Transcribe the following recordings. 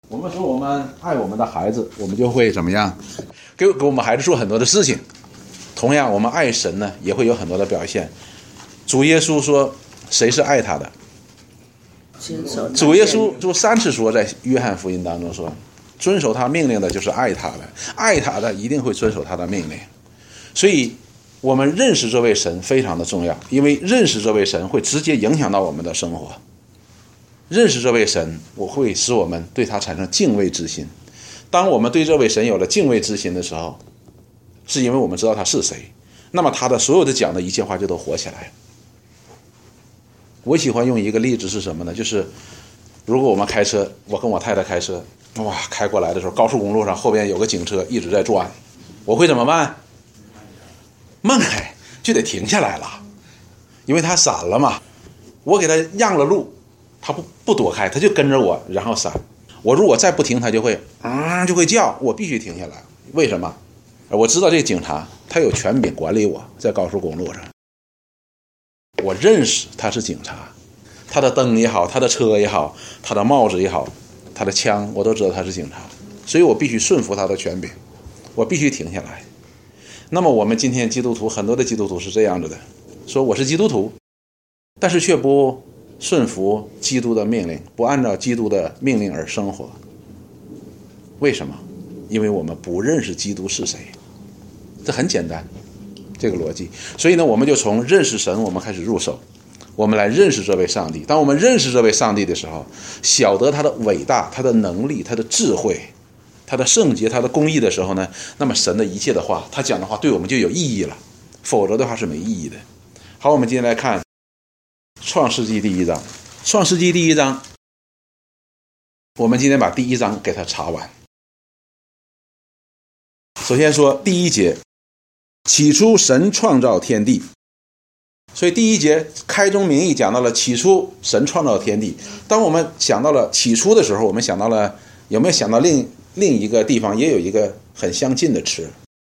我们说我们爱我们的孩子，我们就会怎么样？给我们孩子做很多的事情。同样，我们爱神呢，也会有很多的表现。主耶稣说，谁是爱他的？主耶稣就3次说，在约翰福音当中说，遵守他命令的就是爱他的，爱他的一定会遵守他的命令。所以我们认识这位神非常的重要，因为认识这位神会直接影响到我们的生活。认识这位神，我会使我们对他产生敬畏之心。当我们对这位神有了敬畏之心的时候，是因为我们知道他是谁，那么他的所有的讲的一切话就都活起来。我喜欢用一个例子是什么呢？就是如果我们开车，我跟我太太开车，哇，开过来的时候，高速公路上后边有个警车一直在转，我会怎么办？慢开，就得停下来了，因为他闪了嘛。我给他让了路，他不躲开，他就跟着我，然后闪。我如果再不停，他就会叫，我必须停下来。为什么？我知道这个警察他有权柄管理我，在高速公路上，我认识他是警察，他的灯也好，他的车也好，他的帽子也好，他的枪，我都知道他是警察，所以我必须顺服他的权柄，我必须停下来。那么我们今天基督徒，很多的基督徒是这样子的，说我是基督徒，但是却不顺服基督的命令，不按照基督的命令而生活。为什么？因为我们不认识基督是谁。这很简单，这个逻辑。所以呢，我们就从认识神我们开始入手，我们来认识这位上帝。当我们认识这位上帝的时候，晓得他的伟大，他的能力，他的智慧，他的圣洁，他的公义的时候呢，那么神的一切的话，他讲的话对我们就有意义了，否则的话是没意义的。好，我们今天来看创世纪第1章。创世纪第1章，我们今天把第1章给它查完。首先说第1节，起初神创造天地。所以第1节开宗明义讲到了起初神创造天地。当我们想到了起初的时候，我们想到了，有没有想到另一个地方也有一个很相近的词？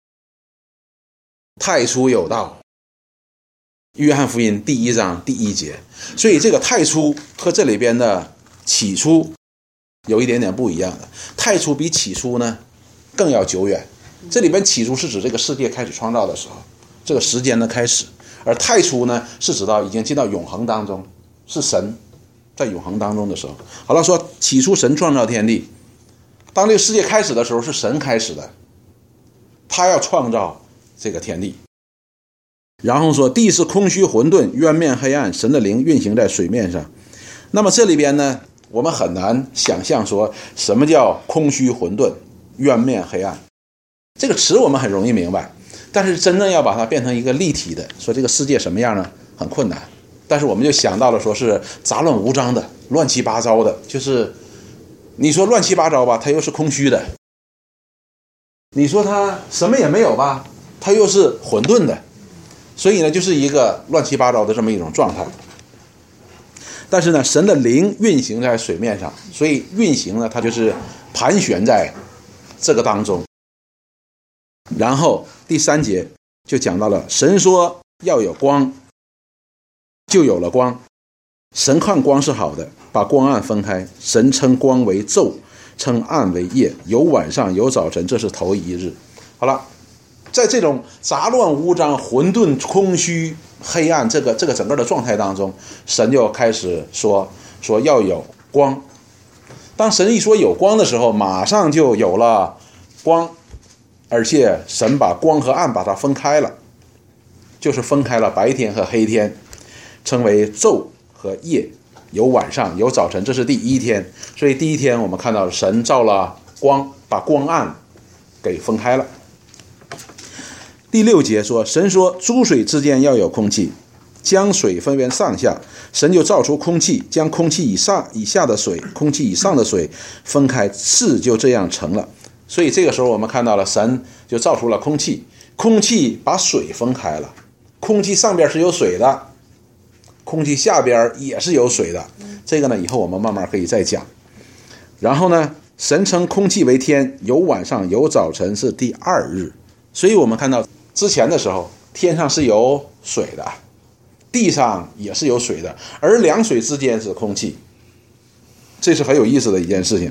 太初有道。约翰福音第1章第1节。所以这个太初和这里边的起初有一点点不一样的。太初比起初呢更要久远。这里边起初是指这个世界开始创造的时候，这个时间的开始，而太初呢是指到已经进到永恒当中，是神在永恒当中的时候。好了，说起初神创造天地，当这个世界开始的时候是神开始的，他要创造这个天地。然后说地是空虚混沌，渊面黑暗，神的灵运行在水面上。那么这里边呢，我们很难想象说什么叫空虚混沌，渊面黑暗。这个词我们很容易明白，但是真正要把它变成一个立体的，说这个世界什么样呢，很困难。但是我们就想到了说是杂乱无章的，乱七八糟的，就是你说乱七八糟吧，它又是空虚的；你说它什么也没有吧，它又是混沌的。所以呢，就是一个乱七八糟的这么一种状态。但是呢，神的灵运行在水面上，所以运行呢，它就是盘旋在这个当中。然后第3节就讲到了，神说要有光，就有了光。神看光是好的，把光暗分开。神称光为昼，称暗为夜，有晚上有早晨，这是头1日。好了，在这种杂乱无章、混沌、空虚、黑暗这个整个的状态当中，神就开始说要有光。当神一说有光的时候，马上就有了光，而且神把光和暗把它分开了，就是分开了白天和黑天，称为昼和夜，有晚上有早晨，这是第1天。所以第1天我们看到神造了光，把光暗给分开了。第6节说，神说诸水之间要有空气，将水分为上下，神就造出空气，将空气以下的水，空气以上的水分开，事就这样成了。所以这个时候我们看到了神就造出了空气，空气把水分开了，空气上边是有水的，空气下边也是有水的。这个呢以后我们慢慢可以再讲。然后呢，神称空气为天，有晚上有早晨，是第2日。所以我们看到之前的时候，天上是有水的，地上也是有水的，而两水之间是空气，这是很有意思的一件事情。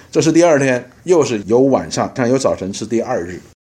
这是第二天，又是有晚上，看有早晨，是第二日。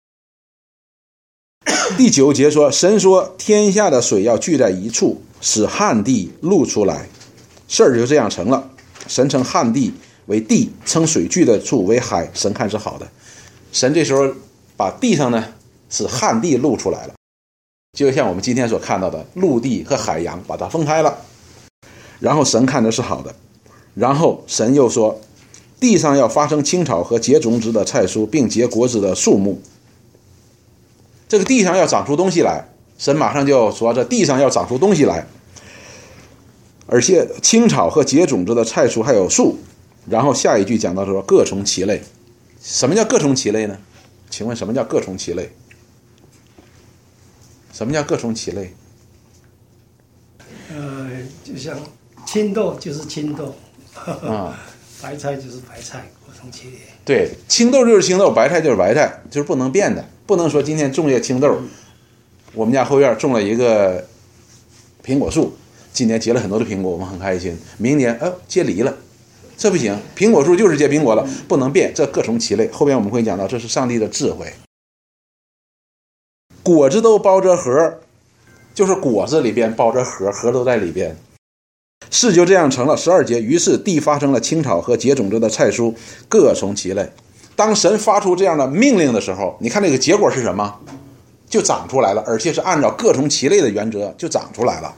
第9节说，神说天下的水要聚在一处，使旱地露出来，事儿就这样成了。神称旱地为地，称水聚的处为海，神看是好的。神这时候把地上呢使旱地露出来了，就像我们今天所看到的陆地和海洋把它分开了，然后神看着是好的。然后神又说，地上要发生青草和结种子的菜蔬，并结果子的树木。这个地上要长出东西来，神马上就说这地上要长出东西来，而且青草和结种子的菜蔬还有树。然后下一句讲到说各从其类。什么叫各从其类呢？请问什么叫各从其类？什么叫各从其类？ 就像青豆就是青豆， 啊， 白菜就是白菜，各从其类。 对，青豆就是青豆，白菜就是白菜，就是不能变的，不能说今天种些青豆，我们家后院种了一个苹果树，今年结了很多的苹果，我们很开心。明年结梨了，这不行，苹果树就是结苹果了，不能变，这各从其类。后边我们会讲到，这是上帝的智慧。果子都包着核，就是果子里边包着核，核都在里边。事就这样成了。12节，于是地发生了青草和结种子的菜蔬，各从其类。当神发出这样的命令的时候，你看这个结果是什么？就长出来了，而且是按照各从其类的原则就长出来了。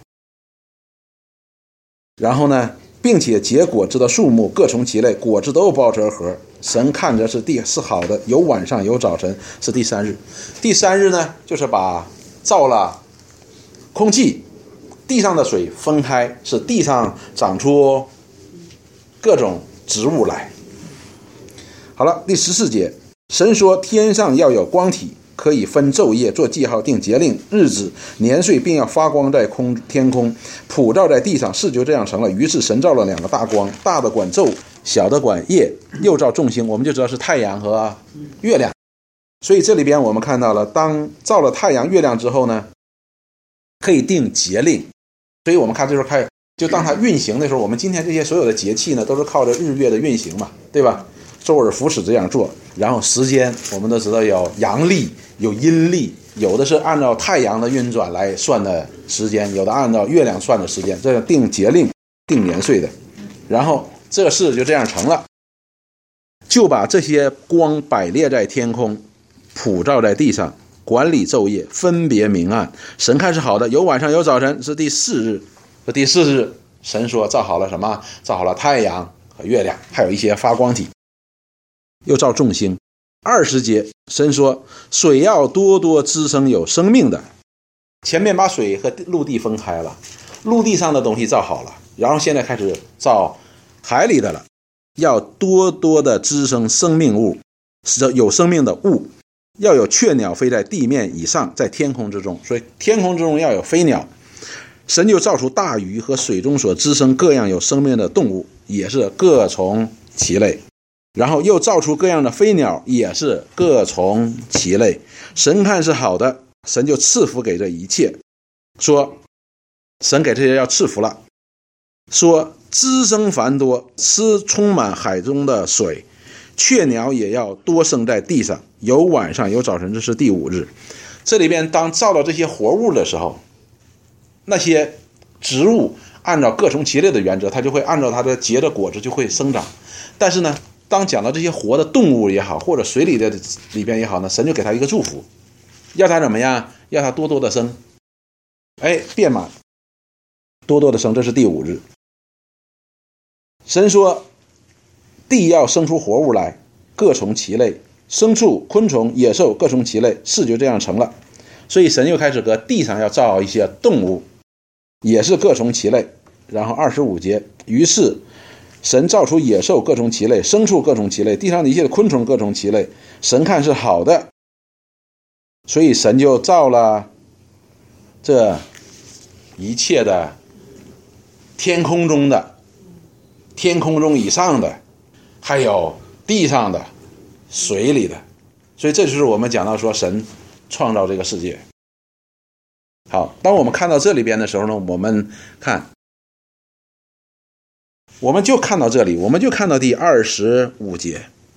然后呢，并且结果子的树木各从其类，果子都包着核。神看着是地是好的，有晚上有早晨，是第3日。第3日呢，就是把造了空气，地上的水分开，使地上长出各种植物来。好了，第14节，神说天上要有光体，可以分昼夜，做记号，定节令、日子、年岁，并要发光在天空，普照在地上。事就这样成了。于是神造了2个大光，大的管昼，小的管夜，又造众星，我们就知道是太阳和月亮。所以这里边我们看到了，当造了太阳月亮之后呢，可以定节令。所以我们看这时候就当它运行的时候，我们今天这些所有的节气呢，都是靠着日月的运行嘛，对吧？周而复始这样做。然后时间我们都知道有阳历有阴历，有的是按照太阳的运转来算的时间，有的按照月亮算的时间，这是定节令定年岁的。然后这个事就这样成了，就把这些光摆列在天空，普照在地上，管理昼夜，分别明暗。神看是好的，有晚上有早晨，是第4日。这第4日神说造好了什么？造好了太阳和月亮，还有一些发光体，又造众星。20节神说水要多多滋生有生命的。前面把水和陆地分开了，陆地上的东西造好了，然后现在开始造海里的了，要多多的滋生生命物，有生命的物，要有雀鸟飞在地面以上，在天空之中，所以天空之中要有飞鸟。神就造出大鱼和水中所滋生各样有生命的动物，也是各从其类。然后又造出各样的飞鸟，也是各从其类。神看是好的，神就赐福给这一切，说神给这些要赐福了，说滋生繁多，吃充满海中的水，雀鸟也要多生在地上，有晚上有早晨，这是第5日。这里边当造到这些活物的时候，那些植物按照各从其类的原则，它就会按照它的结的果子就会生长。但是呢，当讲到这些活的动物也好，或者水里的里边也好呢，神就给他一个祝福，要他怎么样？要他多多的生，变满，多多的生，这是第5日。神说地要生出活物来，各从其类，牲畜、昆虫、野兽各从其类，事就这样成了。所以神又开始搁地上要造一些动物，也是各从其类。然后25节，于是神造出野兽各从其类，牲畜各从其类，地上的一切的昆虫各从其类，神看是好的。所以神就造了这一切的天空中的、天空中以上的，还有地上的、水里的。所以这就是我们讲到说神创造这个世界。好，当我们看到这里边的时候呢，我们就看到这里，我们就看到第25节。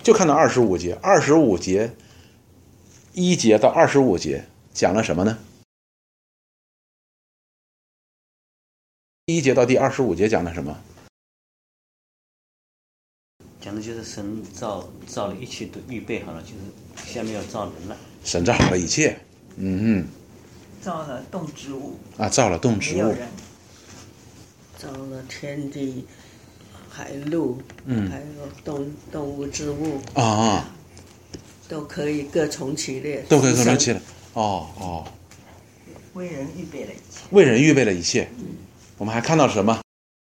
就看到25节，25节1节到25节讲了什么呢？1节到第25节讲了什么？ 讲的就是神造了一切都预备好了，就是下面要造人了。 神造好了一切， 造了动植物， 造了动植物， 没有人， 造了天地、海陆，还有动物、植物都可以各从其列， 都可以各从其列。 为人预备了一切。 为人预备了一切。我们还看到什么？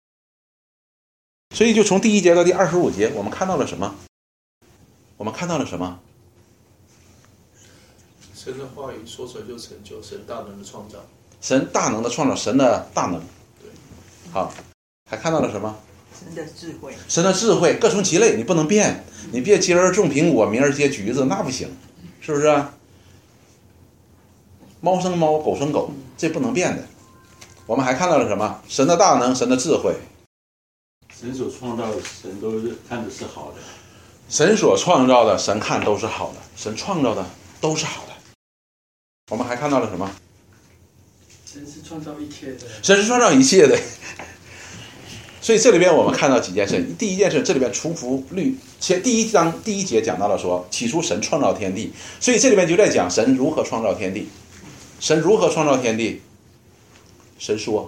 所以就从第1节到第25节，我们看到了什么？ 神的话语说出来就成就，神大能的创造。 神大能的创造，神的大能。 对。 好，还看到了什么？ 神的智慧。 神的智慧各从其类，你不能变，你别今儿种苹果，明儿结橘子，那不行，是不是啊？猫生猫，狗生狗，这不能变的。我们还看到了什么？神的大能，神的智慧。 神所创造的，神都是看的是好的。 神所创造的，神看都是好的。神创造的都是好的。我们还看到了什么？ 神是创造一切的。 神是创造一切的。所以这里边我们看到几件事。第一件事，这里边出福律第1节讲到了说，起初神创造天地。所以这里边就在讲神如何创造天地。神如何创造天地？神说。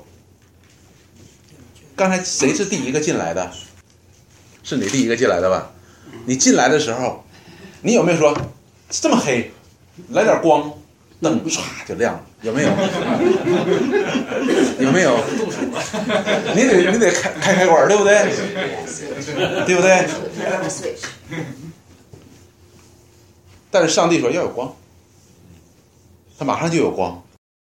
刚才谁是第一个进来的？是你第一个进来的吧？你进来的时候，你有没有说这么黑，来点光，灯唰就亮了？有没有？有没有？你得开关，对不对？对不对？但是上帝说要有光，他马上就有光。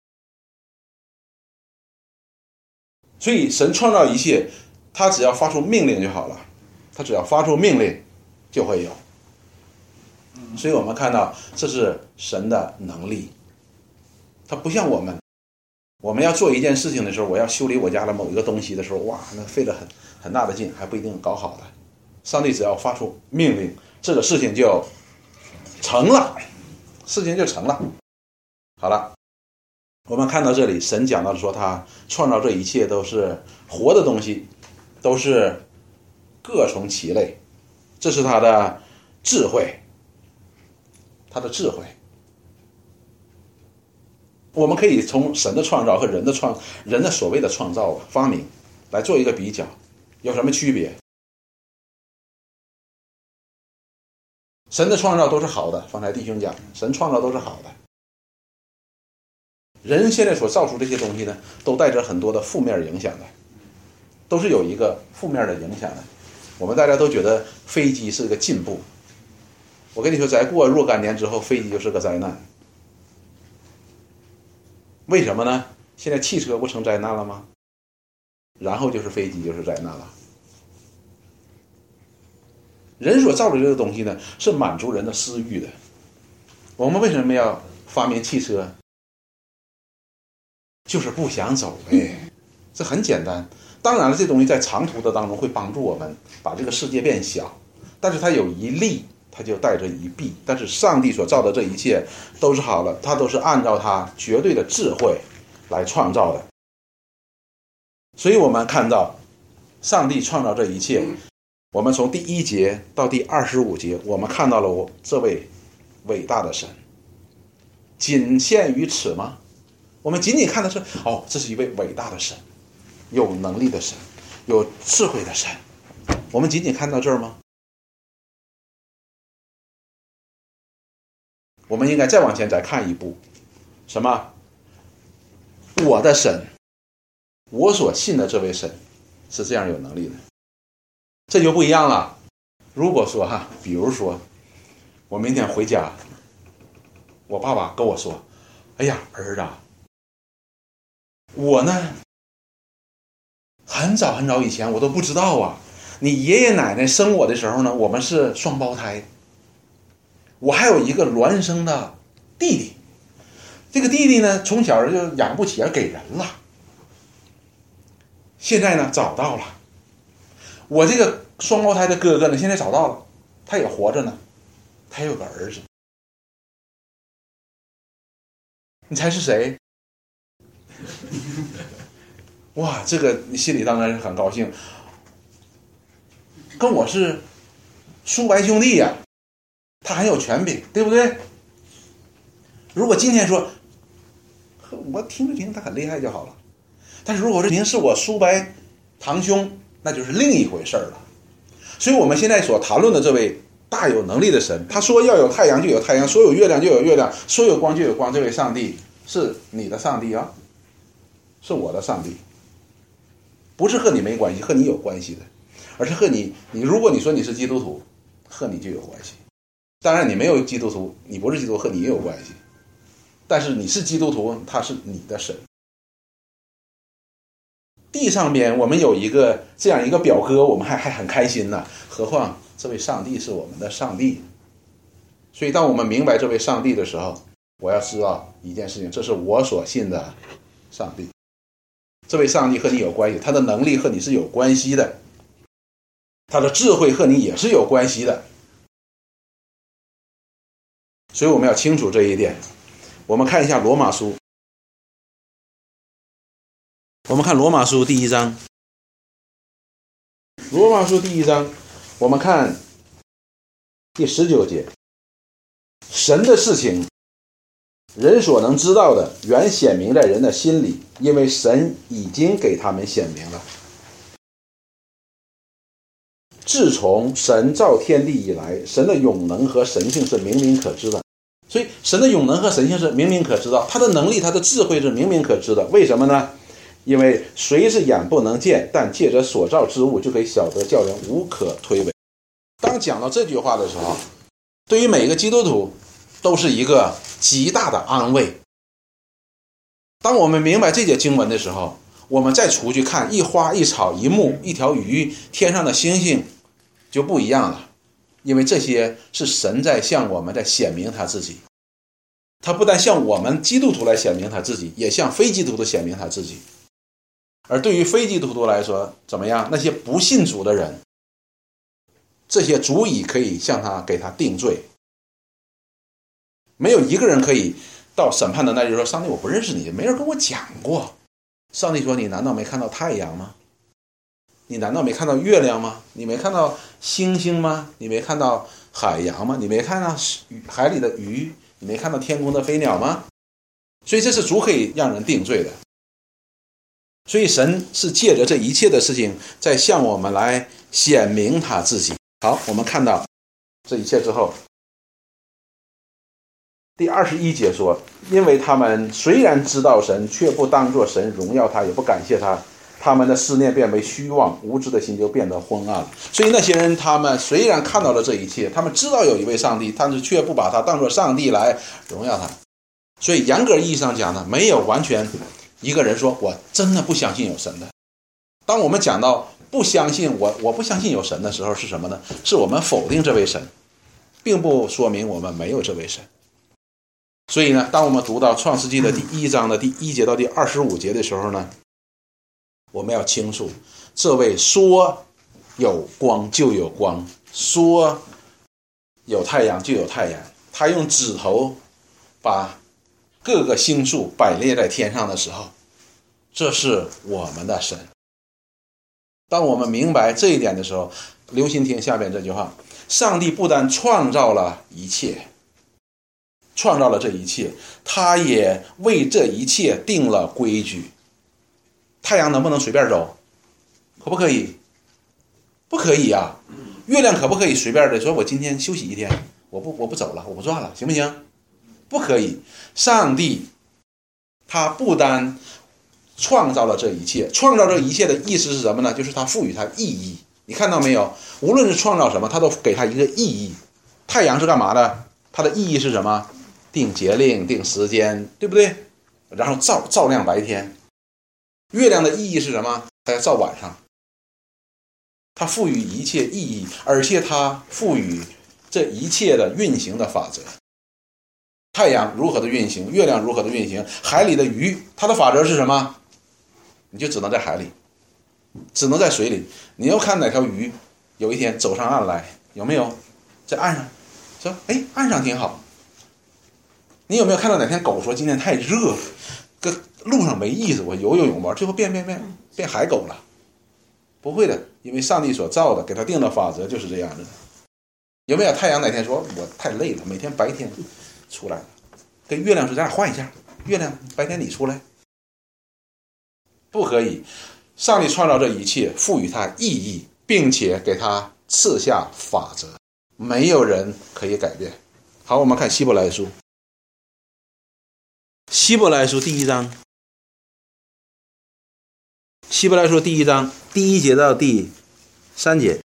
所以神创造一切，他只要发出命令就好了，他只要发出命令就会有。所以我们看到这是神的能力，他不像我们要做一件事情的时候，我要修理我家的某一个东西的时候，哇，那费了很大的劲，还不一定搞好的。上帝只要发出命令，这个事情就成了，事情就成了。好了，我们看到这里，神讲到说他创造这一切都是活的东西，都是各从其类，这是他的智慧，他的智慧。我们可以从神的创造和人的所谓的创造发明来做一个比较，有什么区别？神的创造都是好的，方才弟兄讲，神创造都是好的。人现在所造出这些东西呢，都带着很多的负面影响的，都是有一个负面的影响的。我们大家都觉得飞机是个进步，我跟你说，再过若干年之后，飞机就是个灾难。为什么呢？现在汽车不成灾难了吗？然后就是飞机就是灾难了。人所造的这个东西呢，是满足人的私欲的。我们为什么要发明汽车？就是不想走呗，这很简单。当然了，这东西在长途的当中会帮助我们把这个世界变小，但是它有一利，它就带着一弊。但是上帝所造的这一切都是好了，它都是按照他绝对的智慧来创造的。所以我们看到上帝创造这一切，我们从第1节到第25节，我们看到了这位伟大的神。仅限于此吗？我们仅仅看的是，这是一位伟大的神，有能力的神，有智慧的神。我们仅仅看到这儿吗？我们应该再往前再看一步，什么？我的神，我所信的这位神是这样有能力的，这就不一样了。如果说比如说我明天回家，我爸爸跟我说，哎呀，儿子，我呢很早很早以前我都不知道啊，你爷爷奶奶生我的时候呢，我们是双胞胎，我还有一个孪生的弟弟，这个弟弟呢从小就养不起，给人了，现在呢找到了，我这个双胞胎的哥哥呢现在找到了， 他也活着呢，他也有个儿子。你猜是谁？哇，这个你心里当然是很高兴，跟我是叔伯兄弟呀，他很有权柄，对不对？如果今天说我听着听他很厉害就好了，但是如果说您是我叔伯堂兄，那就是另一回事了。所以我们现在所谈论的这位大有能力的神，他说要有太阳就有太阳，说有月亮就有月亮，说有光就有光，这位上帝是你的上帝啊，是我的上帝，不是和你没关系，和你有关系的，而是和你如果你说你是基督徒，和你就有关系。当然你没有基督徒，你不是基督徒，和你也有关系，但是你是基督徒，他是你的神。地上边我们有一个这样一个表哥，我们还很开心呢，何况这位上帝是我们的上帝。所以当我们明白这位上帝的时候，我要知道一件事情，这是我所信的上帝。这位上帝和你有关系，他的能力和你是有关系的，他的智慧和你也是有关系的。所以我们要清楚这一点。我们看一下罗马书，我们看罗马书第1章，罗马书第1章，我们看第19节，神的事情人所能知道的原显明在人的心里，因为神已经给他们显明了。自从神造天地以来，神的永能和神性是明明可知的。所以神的永能和神性是明明可知道，他的能力他的智慧是明明可知的。为什么呢？因为谁是眼不能见，但借着所造之物就可以晓得，叫人无可推诿。当讲到这句话的时候，对于每个基督徒都是一个极大的安慰。当我们明白这节经文的时候，我们再出去看一花一草一木一条鱼天上的星星就不一样了。因为这些是神在向我们在显明他自己，他不但向我们基督徒来显明他自己，也向非基督徒显明他自己。而对于非基督徒来说怎么样？那些不信主的人，这些足以可以向他给他定罪。没有一个人可以到审判的那日说，上帝我不认识你，没人跟我讲过。上帝说，你难道没看到太阳吗？你难道没看到月亮吗？你没看到星星吗？你没看到海洋吗？你没看到海里的鱼？你没看到天空的飞鸟吗？所以这是足可以让人定罪的。所以神是借着这一切的事情在向我们来显明他自己。好，我们看到这一切之后，第21节说，因为他们虽然知道神，却不当作神荣耀他，也不感谢他，他们的思念变为虚妄，无知的心就变得昏暗了。所以那些人，他们虽然看到了这一切，他们知道有一位上帝，但是却不把他当作上帝来荣耀他。所以严格意义上讲呢，没有完全一个人说我真的不相信有神的。当我们讲到不相信我不相信有神的时候，是什么呢？是我们否定这位神，并不说明我们没有这位神。所以呢，当我们读到创世纪的第1章的第1节到第25节的时候呢，我们要清楚，这位说有光就有光，说有太阳就有太阳，他用指头把各个星宿摆列在天上的时候，这是我们的神。当我们明白这一点的时候，留心听下边这句话，上帝不但创造了一切，创造了这一切，他也为这一切定了规矩。太阳能不能随便走？可不可以？不可以啊。月亮可不可以随便的说我今天休息一天，我不走了，我不转了，行不行？不可以。上帝他不单创造了这一切，创造这一切的意思是什么呢？就是他赋予它意义。你看到没有？无论是创造什么，他都给他一个意义。太阳是干嘛的？它的意义是什么？定节令，定时间，对不对？然后照亮白天。月亮的意义是什么？它要照晚上。它赋予一切意义，而且它赋予这一切的运行的法则。太阳如何的运行，月亮如何的运行，海里的鱼，它的法则是什么？你就只能在海里，只能在水里。你要看哪条鱼有一天走上岸来，有没有？ 在岸上，说哎，岸上挺好。你有没有看到哪天狗说今天太热，搁路上没意思，我游泳吧，最后变海狗了？不会的，因为上帝所造的，给他定的法则就是这样的。有没有太阳哪天说我太累了，每天白天出来了，跟月亮说咱俩换一下，月亮白天你出来？不可以。上帝创造这一切，赋予它意义，并且给它赐下法则，没有人可以改变。好，我们看希伯来书。希伯来书第1章，希伯来书第1章第1节到第3节。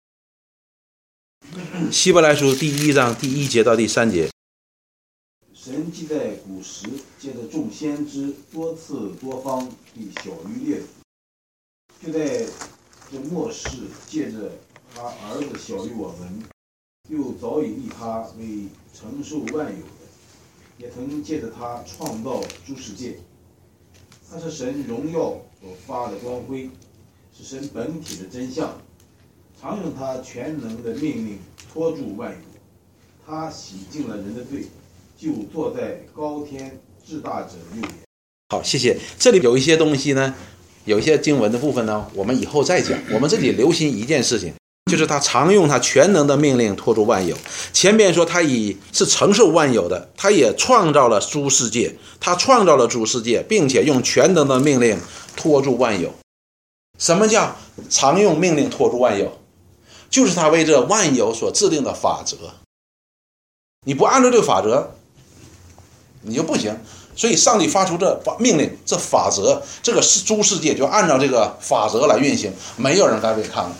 希伯来书第1章第1节到第3节。 神既在古时借着众先知多次多方地晓谕列祖，就在这末世借着他儿子晓谕我们，又早已立他为承受万有的，也曾借着他创造诸世界。他是神荣耀所发的光辉，是神本体的真相，常用他全能的命令托住万有。他洗净了人的罪，就坐在高天至大者右边。 好，谢谢。这里有一些东西呢，有一些经文的部分呢，我们以后再讲。我们这里留心一件事情，就是他常用他全能的命令托住万有。前边说他是承受万有的，他也创造了诸世界，他创造了诸世界，并且用全能的命令托住万有。什么叫常用命令托住万有？就是他为这万有所制定的法则。你不按照这个法则，你就不行。所以上帝发出这命令，这法则，这个诸世界就按照这个法则来运行，没有人敢违抗。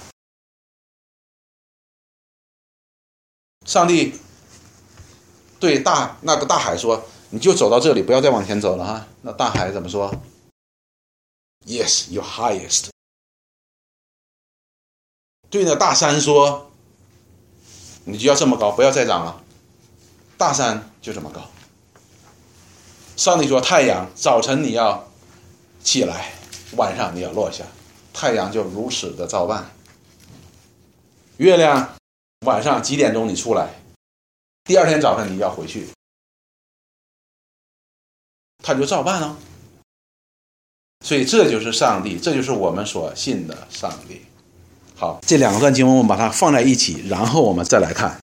上帝对那个大海说：“你就走到这里，不要再往前走了哈。”那大海怎么说 ？Yes, your highest。对那大山说：“你就要这么高，不要再长了。”大山就这么高。上帝说：“太阳，早晨你要起来，晚上你要落下。”太阳就如此的照办。月亮，晚上几点钟你出来，第二天早上你要回去，他就照办了。所以这就是上帝，这就是我们所信的上帝。好，这两段经文我们把它放在一起，然后我们再来看。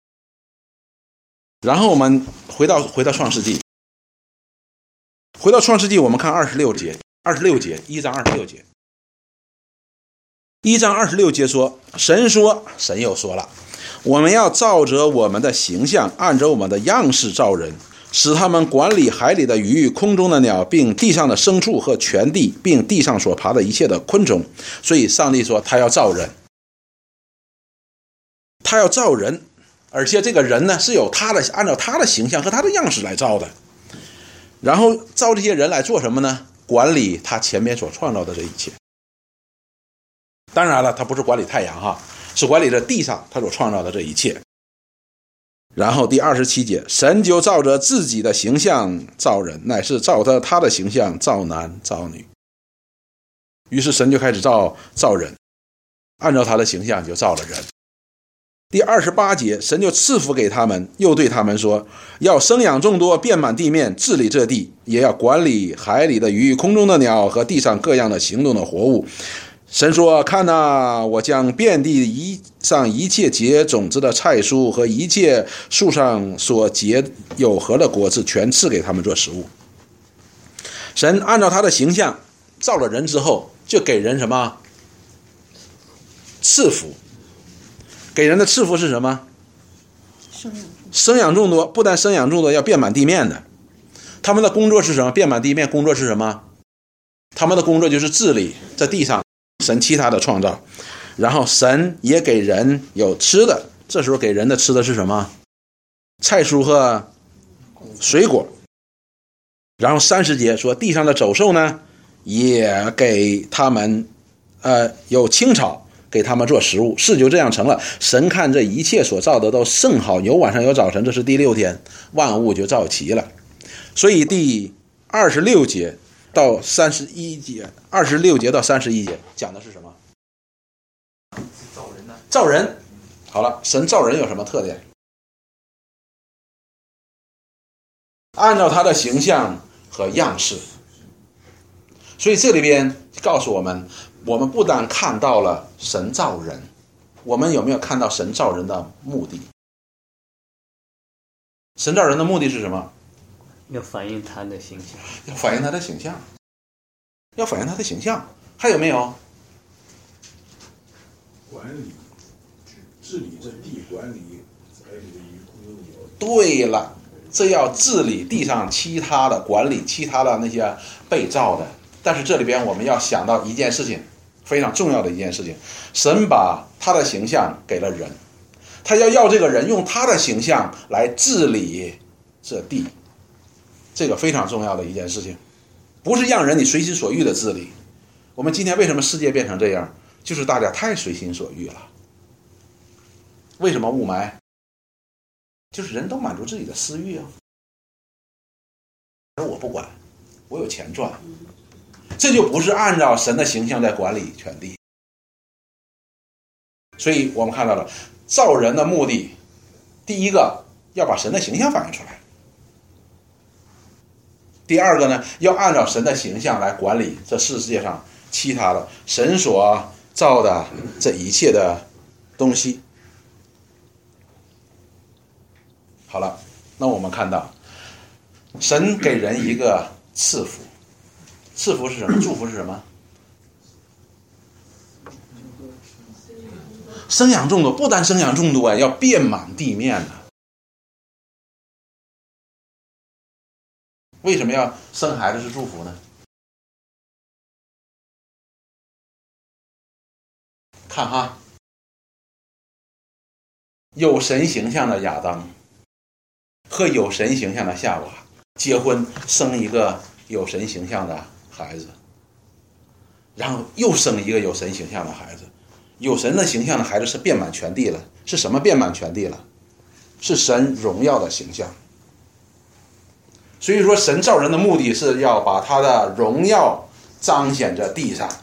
然后我们回到创世纪，回到创世纪，我们看26节，1章26节。1章26节说，神又说了，我们要照着我们的形象，按着我们的样式造人，使他们管理海里的鱼、空中的鸟，并地上的牲畜和全地，并地上所爬的一切的昆虫。所以上帝说他要造人，他要造人，而且这个人呢是按照他的形象和他的样式来造的。然后造这些人来做什么呢？管理他前面所创造的这一切。当然了，他不是管理太阳哈，是管理着地上他所创造的这一切。然后第27节，神就照着自己的形象造人，乃是照着他的形象造男造女。于是神就开始造人，按照他的形象就造了人。第28节，神就赐福给他们，又对他们说，要生养众多，遍满地面，治理这地，也要管理海里的鱼、空中的鸟和地上各样的行动的活物。神说，看哪，我将遍地上一切结种子的菜蔬和一切树上所结有核的果子全赐给他们做食物。神按照他的形象造了人之后，就给人什么？赐福。给人的赐福是什么？生养众多，不但生养众多，要遍满地面的。他们的工作是什么？遍满地面工作是什么？他们的工作就是治理在地上神其他的创造。然后神也给人有吃的，这时候给人的吃的是什么？菜蔬和水果。然后30节说，地上的走兽呢，也给他们有青草，给他们做食物。事就这样成了。神看这一切所造的都甚好，有晚上有早晨，这是第6天，万物就造齐了。所以第26节到31节，26节到31节讲的是什么？造人。好了，神造人有什么特点？ 按照他的形象和样式。所以这里边告诉我们，我们不但看到了神造人，我们有没有看到神造人的目的？神造人的目的是什么？ 要反映他的形象， 要反映他的形象，要反映他的形象。还有没有？ 管理、治理这地，管理还有这个有。 对了，这要治理地上其他的，管理其他的那些被造的。但是这里边我们要想到一件事情，非常重要的一件事情，神把他的形象给了人，他要这个人用他的形象来治理这地，这个非常重要的一件事情，不是让人你随心所欲的治理。我们今天为什么世界变成这样？就是大家太随心所欲了。为什么雾霾？就是人都满足自己的私欲啊，而我不管，我有钱赚，这就不是按照神的形象在管理全地。所以我们看到了造人的目的，第一个要把神的形象反映出来，第二个呢，要按照神的形象来管理这世界上其他的神所造的这一切的东西。好了，那我们看到神给人一个赐福，赐福是什么？祝福是什么？生养众多，不单生养众多，要遍满地面呢。为什么要生孩子是祝福呢？看哈，有神形象的亚当和有神形象的夏娃结婚，生一个有神形象的孩子，然后又生一个有神形象的孩子。有神的形象的孩子是遍满全地了。是什么遍满全地了？是神荣耀的形象。所以说神造人的目的是要把他的荣耀彰显在地上。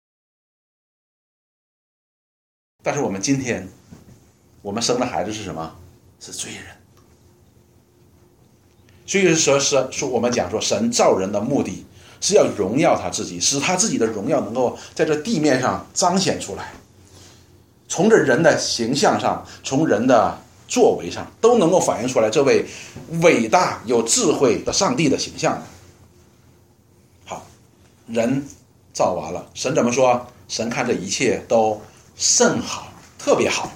但是我们今天我们生的孩子是什么？是罪人。所以说我们讲说神造人的目的是要荣耀他自己，使他自己的荣耀能够在这地面上彰显出来，从这人的形象上，从人的作为上，都能够反映出来这位伟大有智慧的上帝的形象。好，人造完了，神怎么说？神看这一切都甚好，特别好。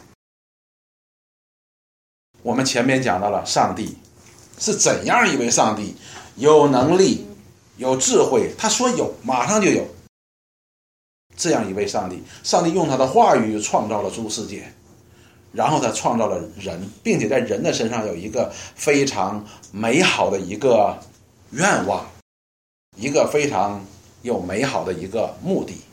我们前面讲到了上帝是怎样一位上帝，有能力有智慧，他说有马上就有。这样一位上帝，上帝用他的话语创造了诸世界，然后他创造了人，并且在人的身上有一个非常美好的一个愿望，一个非常有美好的一个目的。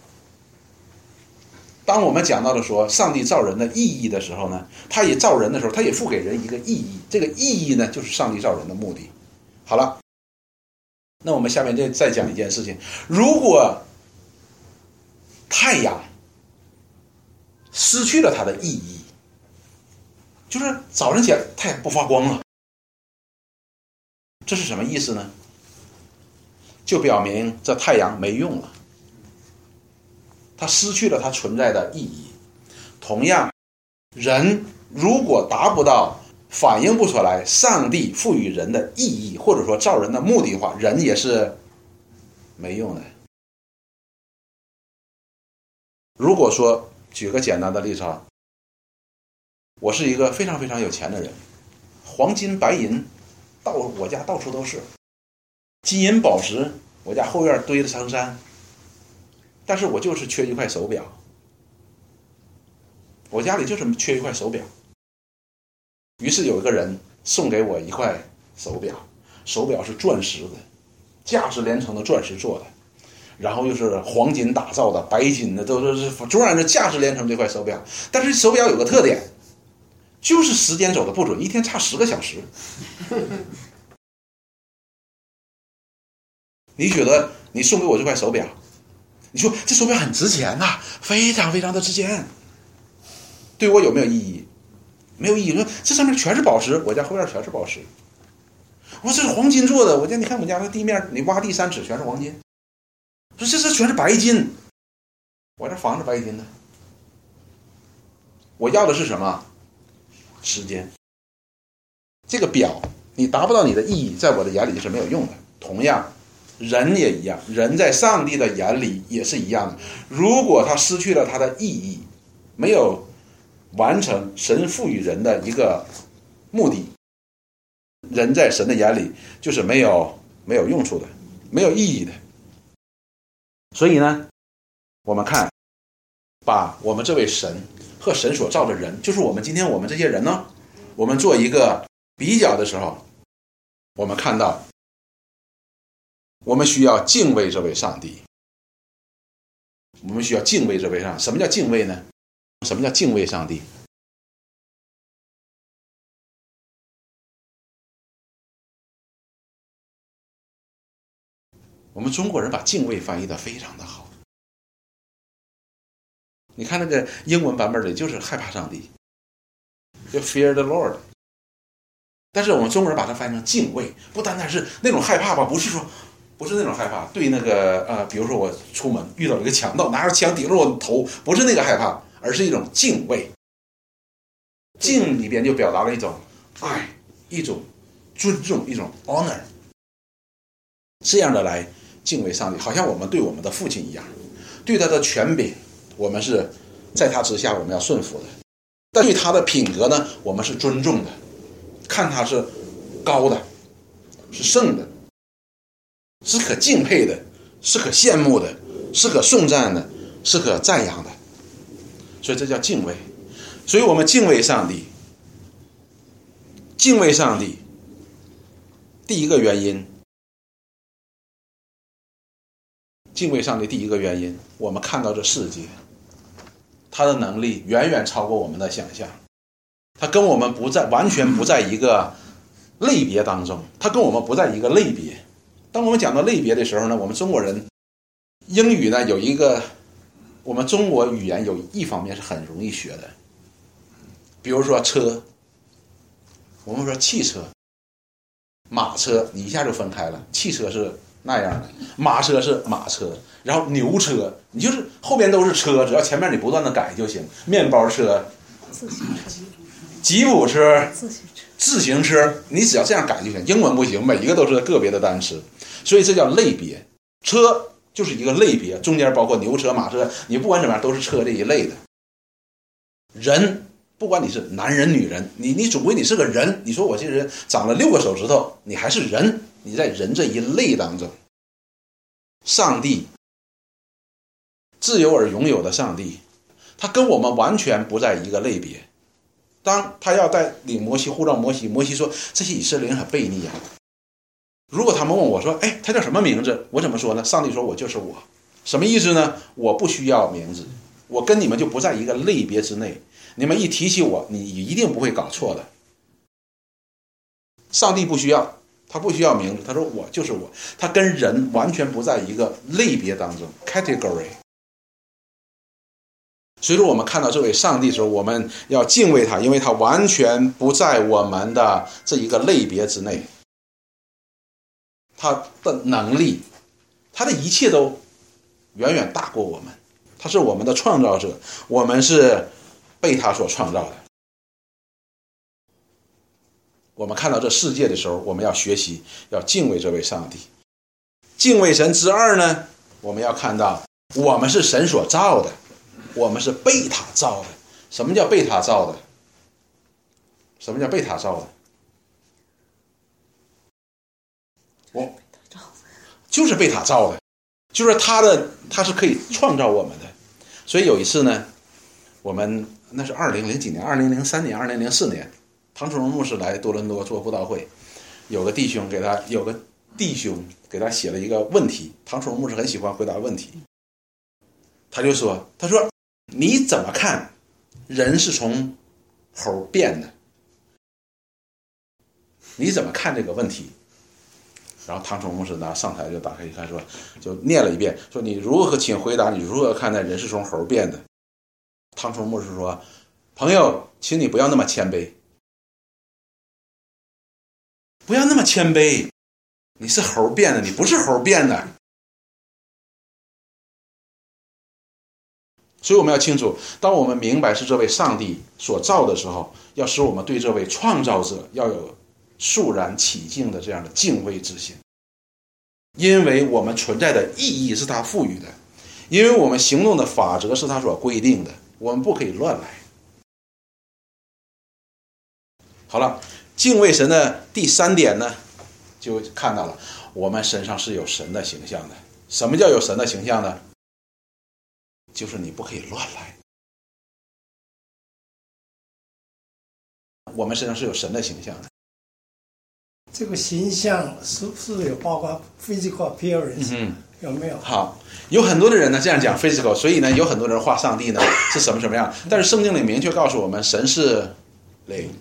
当我们讲到了说上帝造人的意义的时候呢，他也造人的时候，他也赋给人一个意义，这个意义呢就是上帝造人的目的。好了，那我们下面再讲一件事情，如果太阳失去了它的意义，就是早晨起来太阳不发光了，这是什么意思呢？就表明这太阳没用了，它失去了它存在的意义。同样，人如果达不到反映不出来上帝赋予人的意义，或者说造人的目的的话，人也是没用的。如果说举个简单的例子啊，我是一个非常非常有钱的人，黄金白银我家到处都是，金银宝石我家后院堆得成山，但是我就是缺一块手表，我家里就是缺一块手表。于是有一个人送给我一块手表，手表是钻石的，价值连城的钻石做的，然后又是黄金打造的，白金的，都是总然是价值连城这块手表。但是手表有个特点，就是时间走的不准，一天差10个小时。你觉得你送给我这块手表，你说这手表很值钱呐，非常非常的值钱，对我有没有意义？没有意义。说这上面全是宝石，我家后院全是宝石。 我说这是黄金做的，我讲你看我们家的地面，你挖地3尺全是黄金。说这全是白金，我这房子白金的。我要的是什么？时间。这个表你达不到你的意义，在我的眼里就是没有用的。同样，人也一样，人在上帝的眼里也是一样的。如果他失去了他的意义，没有完成神赋予人的一个目的，人在神的眼里就是没有用处的，没有意义的。所以呢，我们看，把我们这位神和神所造的人，就是我们今天我们这些人呢，我们做一个比较的时候，我们看到我们需要敬畏这位上帝。我们需要敬畏这位上帝。什么叫敬畏呢？什么叫敬畏上帝？我们中国人把敬畏翻译的非常的好。你看那个英文版本里就是害怕上帝，就 fear the Lord。但是我们中国人把它翻译成敬畏，不单单是那种害怕吧，不是那种害怕，对那个比如说我出门遇到了一个强盗，拿着枪顶着我的头，不是那个害怕，而是一种敬畏。敬里边就表达了一种爱，一种尊重，一种 honor， 这样的来敬畏上帝，好像我们对我们的父亲一样，对他的权柄，我们是在他之下我们要顺服的，但对他的品格呢，我们是尊重的，看他是高的，是圣的，是可敬佩的，是可羡慕的，是可颂赞的，是可赞扬的。所以这叫敬畏。所以我们敬畏上帝，敬畏上帝第一个原因，敬畏上帝第一个原因，我们看到这世界，他的能力远远超过我们的想象，他跟我们完全不在一个类别当中，他跟我们不在一个类别。当我们讲到类别的时候呢，我们中国人英语呢有一个，我们中国语言有一方面是很容易学的，比如说车，我们说汽车、马车，你一下就分开了，汽车是那样的，马车是马车，然后牛车，你就是后边都是车，只要前面你不断的改就行。面包车、吉普车、自行车，你只要这样改就行。英文不行，每一个都是个别的单词，所以这叫类别。车就是一个类别，中间包括牛车、马车，你不管怎么样都是车这一类的。人，不管你是男人女人，你总归你是个人，你说我这人长了6个手指头，你还是人，你在人这一类当中。上帝，自由而拥有的上帝，他跟我们完全不在一个类别。当他要带领摩西呼召摩西说这些以色列人很悖逆啊。如果他们问我说，哎，他叫什么名字？我怎么说呢？上帝说我就是我。什么意思呢？我不需要名字，我跟你们就不在一个类别之内。你们一提起我，你一定不会搞错的。上帝不需要，他不需要名字，他说我就是我，他跟人完全不在一个类别当中 category。 所以说我们看到这位上帝的时候，我们要敬畏他，因为他完全不在我们的这一个类别之内。他的能力，他的一切都远远大过我们，他是我们的创造者，我们是被他所创造的。我们看到这世界的时候，我们要学习，要敬畏这位上帝。敬畏神之二呢，我们要看到我们是神所造的，我们是被他造的。什么叫被他造的？什么叫被他造的？我就是被他造的，就是他是可以创造我们的。所以有一次呢，我们那是2000几年，2003年、2004年，唐崇荣牧师来多伦多做布道会，有个弟兄给他写了一个问题，唐崇荣牧师很喜欢回答问题，他说你怎么看人是从猴变的？你怎么看这个问题？然后唐崇牧师呢上台就打开一看，说就念了一遍，说你如何，请回答你如何看待人是从猴变的？唐崇牧师说，朋友，请你不要那么谦卑， 不要那么谦卑，你是猴变的，你不是猴变的。所以我们要清楚，当我们明白是这位上帝所造的时候，要使我们对这位创造者要有肃然起敬的这样的敬畏之心，因为我们存在的意义是他赋予的，因为我们行动的法则是他所规定的，我们不可以乱来。好了，敬畏神的第3点呢，就看到了我们身上是有神的形象的。什么叫有神的形象呢？就是你不可以乱来。我们身上是有神的形象的。 这个形象是有包括 physical appearance，有没有？ 好，有很多的人呢这样讲 physical， 所以呢有很多人画上帝呢是什么样，但是圣经里明确告诉我们，神是灵，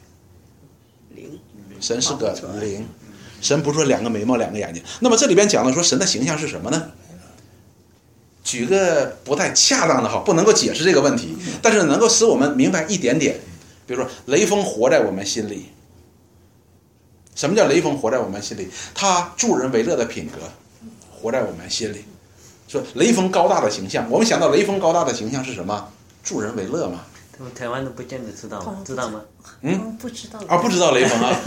神是个灵，神不是说2个眉毛2个眼睛。那么这里边讲的说神的形象是什么呢？举个不太恰当的不能够解释这个问题，但是能够使我们明白一点点。比如说雷锋活在我们心里。什么叫雷锋活在我们心里？他助人为乐的品格活在我们心里。说雷锋高大的形象，我们想到雷锋高大的形象是什么？助人为乐嘛。 台湾人不见得知道吗？知道吗？ 不知道不知道雷锋啊。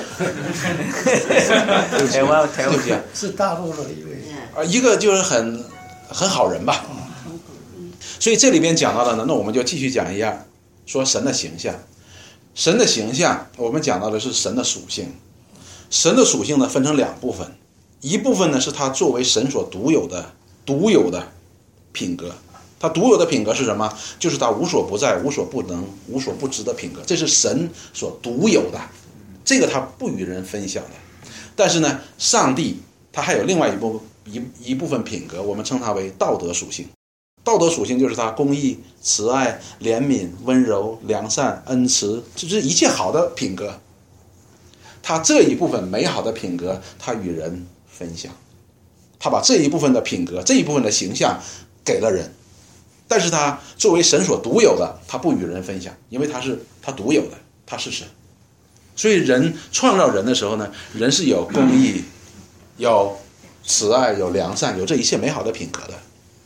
台湾对不起啊， 是大陆的一位一个就是很好人吧。所以这里边讲到了呢，那我们就继续讲一下，说神的形象。神的形象，我们讲到的是神的属性。神的属性呢，分成2部分，一部分呢是他作为神所独有的品格。他独有的品格是什么？就是他无所不在、无所不能、无所不知的品格，这是神所独有的，这个他不与人分享的。但是呢，上帝他还有另外一部分品格，我们称它为道德属性。道德属性就是他公义、慈爱、怜悯、温柔、良善、恩慈，这是一切好的品格。他这一部分美好的品格，他与人分享，他把这一部分的品格、这一部分的形象给了人。但是他作为神所独有的，他不与人分享，因为他独有的，他是神。所以人创造人的时候呢，人是有公义、有慈爱、有良善、有这一切美好的品格的。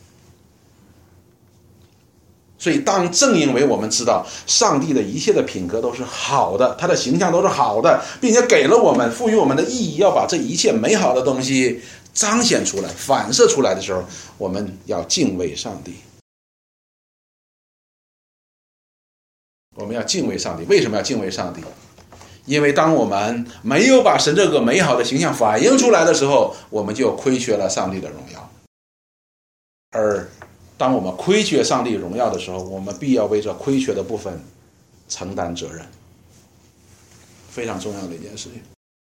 所以正因为我们知道上帝的一切的品格都是好的，他的形象都是好的，并且给了我们赋予我们的意义，要把这一切美好的东西彰显出来、反射出来的时候，我们要敬畏上帝。我们要敬畏上帝。为什么要敬畏上帝？因为当我们没有把神这个美好的形象反映出来的时候，我们就亏缺了上帝的荣耀。而当我们亏缺上帝荣耀的时候，我们必要为这亏缺的部分承担责任，非常重要的一件事情。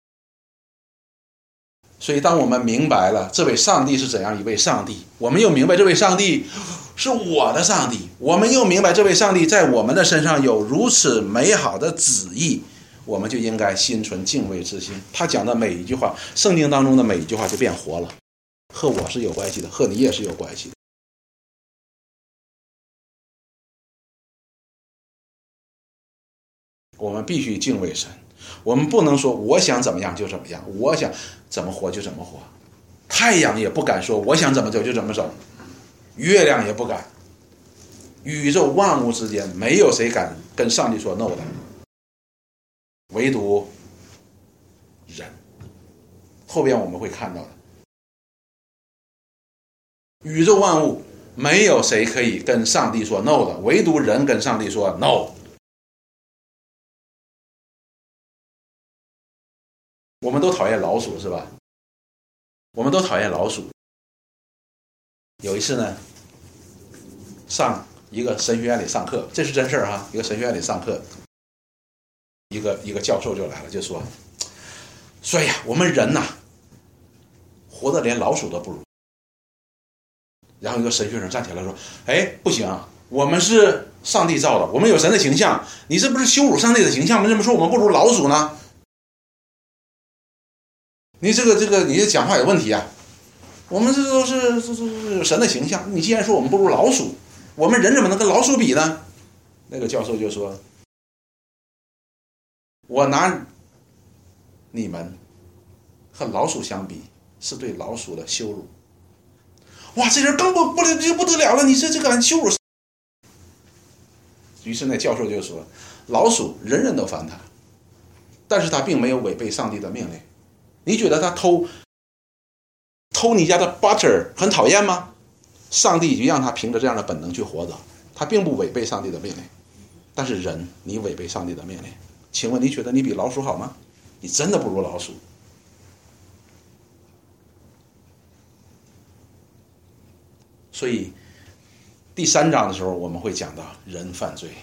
所以当我们明白了这位上帝是怎样一位上帝，我们又明白这位上帝是我的上帝，我们又明白这位上帝在我们的身上有如此美好的旨意，我们就应该心存敬畏之心。他讲的每一句话，圣经当中的每一句话就变活了，和我是有关系的，和你也是有关系的。我们必须敬畏神，我们不能说我想怎么样就怎么样，我想怎么活就怎么活。太阳也不敢说我想怎么走就怎么走，月亮也不敢，宇宙万物之间没有谁敢跟上帝说 no 的，唯独人。后边我们会看到的，宇宙万物没有谁可以跟上帝说 no 的，唯独人跟上帝说 no。我们都讨厌老鼠是吧？我们都讨厌老鼠。有一次呢，上一个神学院里上课，这是真事儿哈。一个神学院里上课，一个教授就来了，就说呀，我们人呐，活得连老鼠都不如。然后一个神学生站起来说：“哎，不行啊，我们是上帝造的，我们有神的形象，你这不是羞辱上帝的形象吗？你怎么说我们不如老鼠呢？你这个你这讲话有问题啊！我们这都是神的形象，你既然说我们不如老鼠，我们人怎么能跟老鼠比呢？”那个教授就说：“我拿你们和老鼠相比，是对老鼠的羞辱。哇，这人更不得了了，你这个羞辱。于是那教授就说，老鼠人人都烦他，但是他并没有违背上帝的命令。你觉得他偷你家的 butter 很讨厌吗？上帝就让他凭着这样的本能去活着，他并不违背上帝的命令。但是人，你违背上帝的命令，请问你觉得你比老鼠好吗？你真的不如老鼠。所以第3章的时候我们会讲到人犯罪，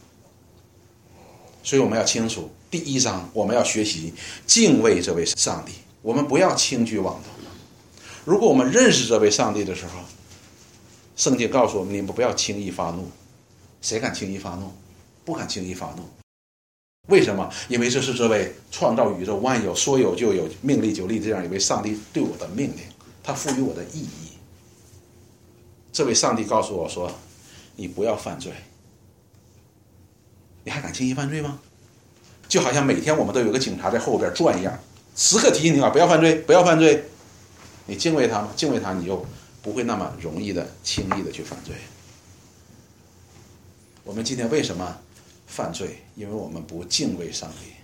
所以我们要清楚，第1章我们要学习敬畏这位上帝，我们不要轻举妄动。如果我们认识这位上帝的时候，圣经告诉我们，你们不要轻易发怒。谁敢轻易发怒？不敢轻易发怒。为什么？因为这是这位创造宇宙万有、说有就有、命立就立这样一位上帝对我的命令，他赋予我的意义。这位上帝告诉我说，你不要犯罪。你还敢轻易犯罪吗？就好像每天我们都有个警察在后边转一样，时刻提醒你不要犯罪，不要犯罪。你敬畏他吗？敬畏他，你就不会那么容易的轻易的去犯罪。我们今天为什么犯罪？因为我们不敬畏上帝。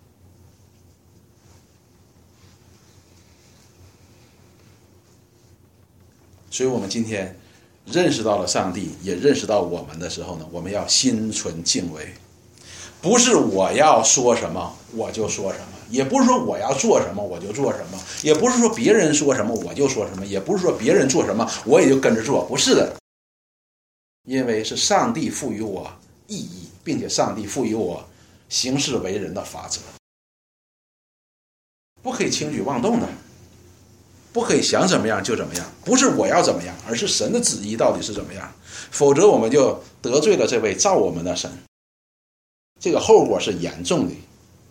所以我们今天认识到了上帝，也认识到我们的时候呢，我们要心存敬畏。不是我要说什么我就说什么，也不是说我要做什么我就做什么，也不是说别人说什么我就说什么，也不是说别人做什么我也就跟着做，不是的。因为是上帝赋予我意义，并且上帝赋予我行事为人的法则，不可以轻举妄动的，不可以想怎么样就怎么样，不是我要怎么样，而是神的旨意到底是怎么样，否则我们就得罪了这位造我们的神，这个后果是严重的，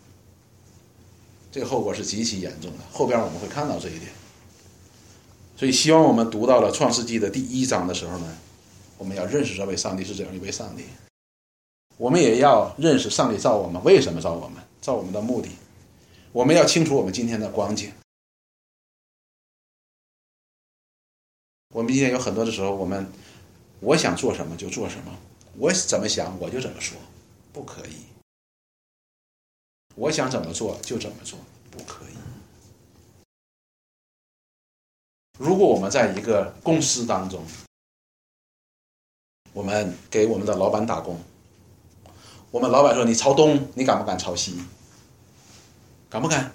这个后果是极其严重的，后边我们会看到这一点。所以希望我们读到了创世纪的第1章的时候呢，我们要认识这位上帝是怎样一位上帝，我们也要认识上帝造我们为什么造我们，造我们的目的，我们要清楚我们今天的光景。我们今天有很多的时候，我想做什么就做什么，我怎么想我就怎么说，不可以。我想怎么做就怎么做，不可以。如果我们在一个公司当中，我们给我们的老板打工，我们老板说你朝东，你敢不敢朝西？敢不敢？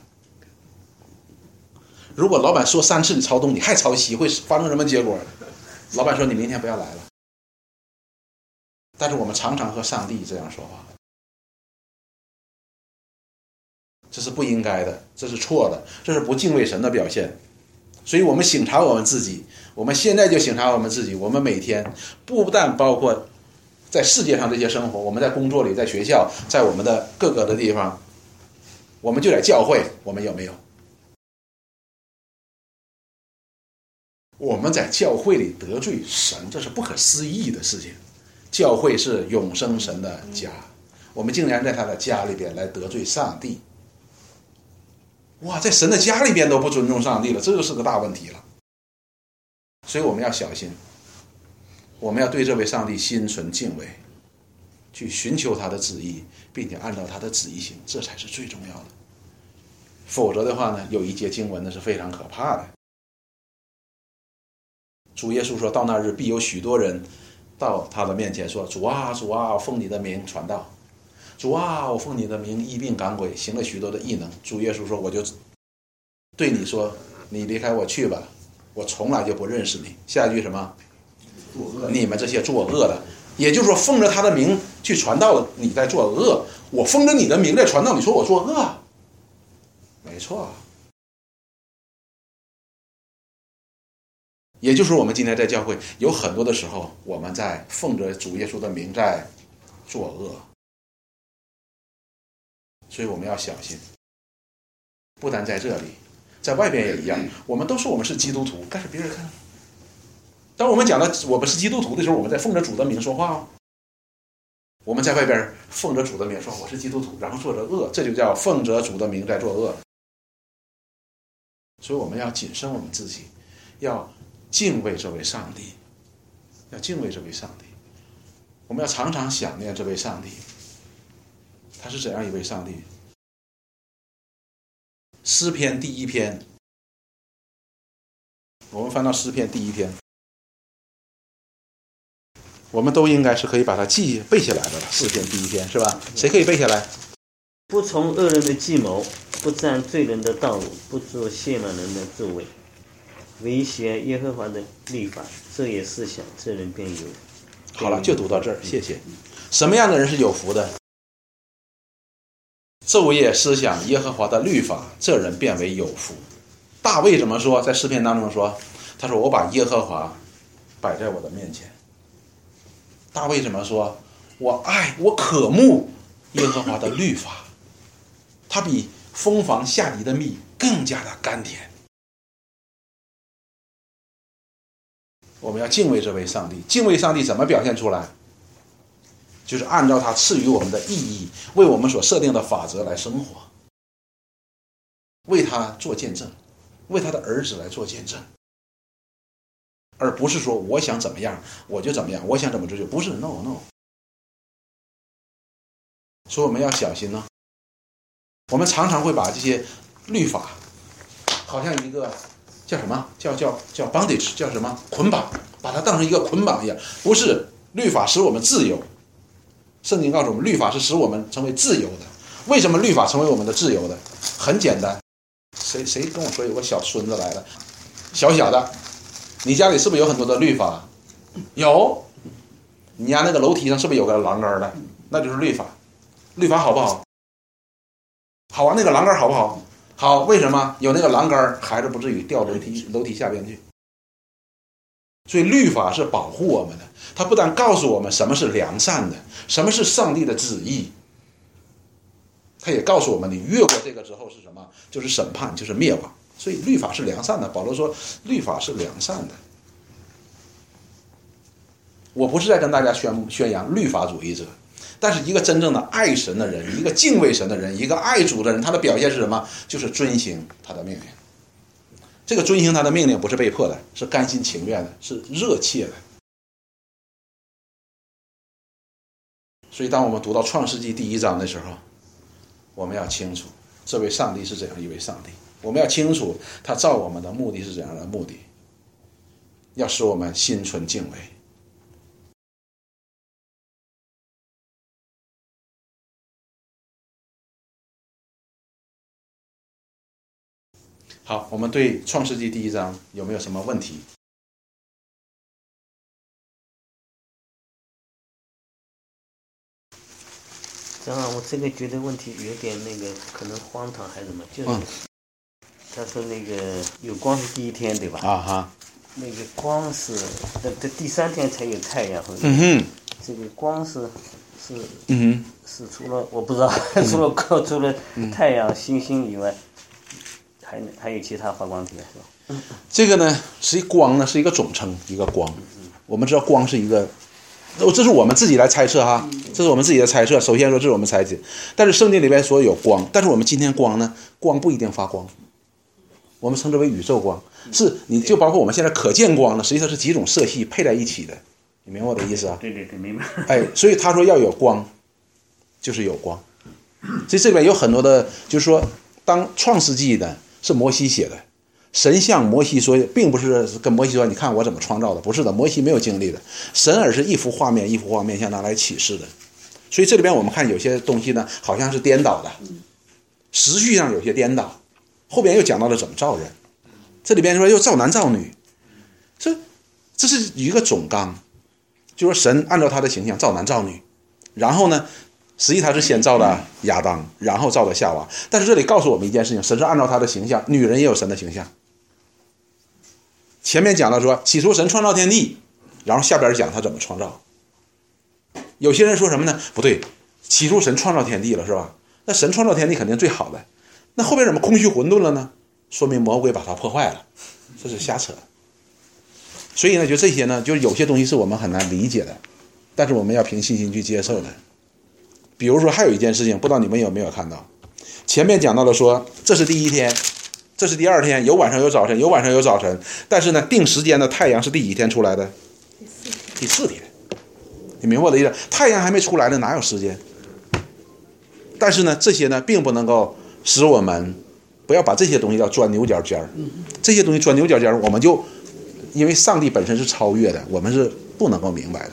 如果老板说3次你朝东你还朝西，会发生什么结果？老板说你明天不要来了。但是我们常常和上帝这样说话，这是不应该的，这是错的，这是不敬畏神的表现。所以我们省察我们自己，我们现在就省察我们自己，我们每天不但包括在世界上这些生活，我们在工作里，在学校，在我们的各个的地方，我们就在教会，我们有没有？我们在教会里得罪神，这是不可思议的事情。教会是永生神的家，我们竟然在他的家里边来得罪上帝。哇，在神的家里边都不尊重上帝了，这就是个大问题了。所以我们要小心，我们要对这位上帝心存敬畏，去寻求他的旨意，并且按照他的旨意行，这才是最重要的。否则的话呢，有一节经文呢是非常可怕的。主耶稣说，到那日必有许多人到他的面前说，主啊主啊，我奉你的名传道，主啊我奉你的名医病赶鬼，行了许多的异能。主耶稣说，我就对你说，你离开我去吧，我从来就不认识你。下一句什么？你们这些作恶的。也就是说，奉着他的名去传道，你在作恶。我奉着你的名在传道，你说我作恶，没错。也就是说，我们今天在教会有很多的时候，我们在奉着主耶稣的名在作恶，所以我们要小心。不但在这里，在外边也一样，我们都说我们是基督徒，但是别人看，当我们讲了我们是基督徒的时候，我们在奉着主的名说话哦。我们在外边奉着主的名说我是基督徒，然后做着恶，这就叫奉着主的名在作恶。 所以我们要谨慎我们自己，要敬畏这位上帝，要敬畏这位上帝。我们要常常想念这位上帝，他是怎样一位上帝。诗篇第1篇，我们翻到诗篇第1篇，我们都应该是可以把它背下来的了。诗篇第1篇是吧？谁可以背下来？ 不从恶人的计谋，不占罪人的道路，不做亵慢人的作为，唯学耶和华的律法，昼夜思想，这人便有。 好了，就读到这儿，谢谢。什么样的人是有福的？昼夜思想耶和华的律法，这人变为有福。大卫怎么说？在诗篇当中说，他说我把耶和华摆在我的面前。大卫怎么说？我渴慕耶和华的律法，它比蜂房下梨的蜜更加的甘甜。我们要敬畏这位上帝。敬畏上帝怎么表现出来？就是按照他赐予我们的意义，为我们所设定的法则来生活，为他做见证，为他的儿子来做见证，而不是说我想怎么样我就怎么样，我想怎么做就不是。 no。 所以我们要小心呢。我们常常会把这些律法好像一个叫什么叫 bondage， 叫什么捆绑，把它当成一个捆绑一样。不是，律法使我们自由。圣经告诉我们，律法是使我们成为自由的。为什么律法成为我们的自由的？很简单，谁跟我说有个小孙子来了，小的，你家里是不是有很多的律法？有。你家那个楼梯上是不是有个栏杆的？那就是律法。律法好不好？好啊。那个栏杆好不好？好。为什么有那个栏杆，孩子不至于掉楼梯下边去？所以律法是保护我们的，它不但告诉我们什么是良善的，什么是上帝的旨意，它也告诉我们你越过这个之后是什么，就是审判，就是灭亡。所以律法是良善的。保罗说律法是良善的。我不是在跟大家宣扬律法主义者，但是一个真正的爱神的人，一个敬畏神的人，一个爱主的人，他的表现是什么？就是遵行他的命令。这个遵行他的命令不是被迫的，是甘心情愿的，是热切的。所以当我们读到创世纪第1章的时候，我们要清楚这位上帝是怎样一位上帝，我们要清楚他造我们的目的是怎样的目的，要使我们心存敬畏。好，我们对创世纪第1章有没有什么问题？ 当然，我这个觉得问题有点那个，可能荒唐还是什么，就是他说那个有光是第1天，对吧？啊哈。那个光是这第3天才有太阳和这个光是除了我不知道，除了太阳、星星以外。还有其他发光体是吧？ 这个呢，实际光呢是一个总称，一个光。我们知道光是一个，这是我们自己来猜测哈，这是我们自己的猜测。首先说这是我们猜测，但是圣经里面说有光，但是我们今天光呢，光不一定发光，我们称之为宇宙光，是你就包括我们现在可见光呢，实际上是几种色系配在一起的，你明白我的意思啊？ 对，明白。 哎，所以他说要有光，就是有光。所以这里面有很多的，就是说，当创世纪的。是摩西写的，神向摩西说，并不是跟摩西说你看我怎么创造的，不是的，摩西没有经历的，神而是一幅画面一幅画面向他来启示的。所以这里边我们看有些东西呢好像是颠倒的，时序上有些颠倒，后边又讲到了怎么造人，这里边说又造男造女，这是一个总纲，就是说神按照他的形象造男造女，然后呢实际他是先造的亚当，然后造的夏娃。但是这里告诉我们一件事情，神是按照他的形象，女人也有神的形象。前面讲到说起初神创造天地，然后下边讲他怎么创造。有些人说什么呢？不对，起初神创造天地了是吧？那神创造天地肯定最好的，那后边怎么空虚混沌了呢？说明魔鬼把它破坏了，这是瞎扯。所以呢，就这些呢，就有些东西是我们很难理解的，但是我们要凭信心去接受的。比如说还有一件事情，不知道你们有没有看到，前面讲到了说这是第1天， 这是第二天，有晚上有早晨，有晚上有早晨。但是呢，定时间的太阳是第几天出来的？第4天。你明白我的意思？太阳还没出来呢，哪有时间？但是呢，这些呢，并不能够使我们不要把这些东西要钻牛角尖儿。这些东西钻牛角尖儿，我们就因为上帝本身是超越的，我们是不能够明白的。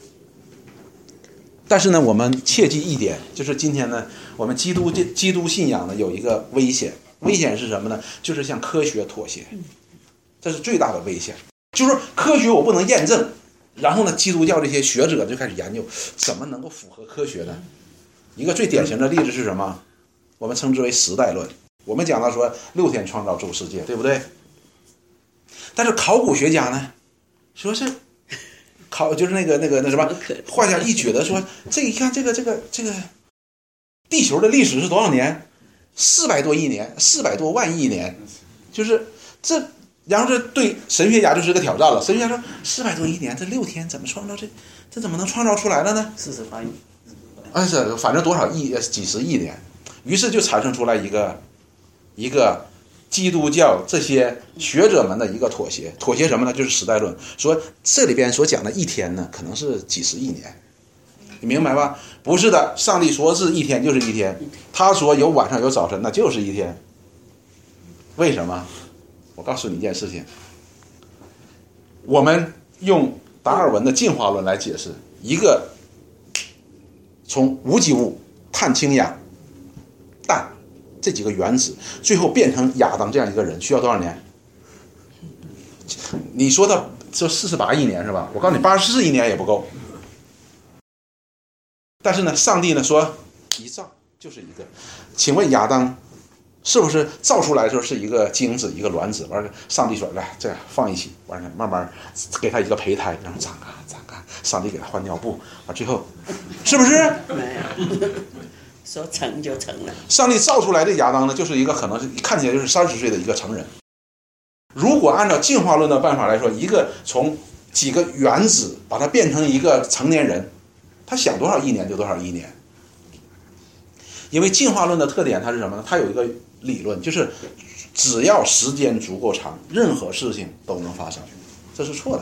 但是呢，我们切记一点，就是今天呢，我们基督信仰呢有一个危险，危险是什么呢？就是向科学妥协，这是最大的危险。就是说科学我不能验证，然后呢，基督教这些学者就开始研究怎么能够符合科学呢？一个最典型的例子是什么？我们称之为时代论。我们讲到说6天创造诸世界，对不对？但是考古学家呢，说是就是那什么，画家一觉得说，这一看这个地球的历史是多少年？400多亿年，400多万亿年，就是这，然后这对神学家就是个挑战了。神学家说400多亿年，这6天怎么创造这怎么能创造出来了呢 ？48亿， 是反正多少亿，几十亿年，于是就产生出来一个基督教这些学者们的一个妥协。妥协什么呢？就是时代论，说这里边所讲的一天呢，可能是几十亿年，你明白吧？不是的，上帝说是一天就是一天，他说有晚上有早晨，那就是一天。为什么？我告诉你一件事情，我们用达尔文的进化论来解释，一个从无机物、碳、氢、氧、氮这几个原子，最后变成亚当这样一个人，需要多少年？你说到这48亿年是吧？我告诉你，84亿年也不够。但是呢，上帝呢说一造就是一个。请问亚当是不是造出来的时候是一个精子一个卵子？完了，上帝说来这样放一起，完了慢慢给他一个胚胎，让他长啊。上帝给他换尿布，完最后是不是？ 没有。说成就成了。 上帝造出来的亚当呢，就是一个可能是看起来就是30岁的一个成人。如果按照进化论的办法来说，一个从几个原子把它变成一个成年人，他想多少亿年就多少亿年。因为进化论的特点它是什么呢？它有一个理论，就是只要时间足够长，任何事情都能发生，这是错的。